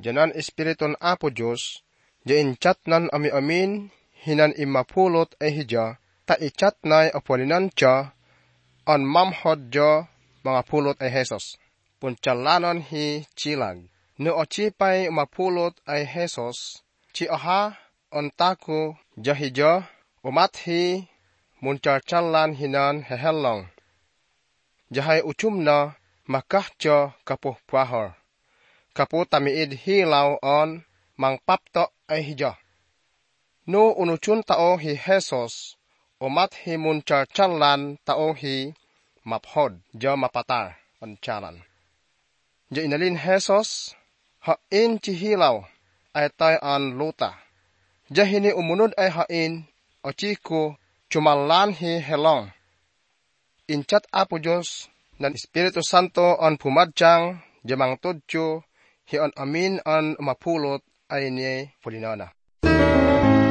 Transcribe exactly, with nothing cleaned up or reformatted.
Janan Espiriton Apo Diyos, ja inchat nan ami amin, hinan imapulot ay hija, ta ichat nay apwalinan siya, on mamhod jo mga pulot ay Jesus. Punchalanon hi chilag. No ochipay mapulot ay Jesus, chi aha on taku jahija, umat hi muncharchalan hinan hehelong. Jahay uchum na makahjo kapuh pahor. Kapu tamiid hilaw on mangpapto ay hija. No unuchun tao hi Jesus, umat hi muncharchalan tao hi maphod jo mapatar on chalan. Ja inalin Jesus, hain chihilaw ay tay an luta. Jahini umunod ay hain, o chiku chumalan hi helong. Inchat Apo Diyos, nan Espiritu Santo on pumadjang, jamang tudyo, hi on amin on mapulot ay ni pulinana.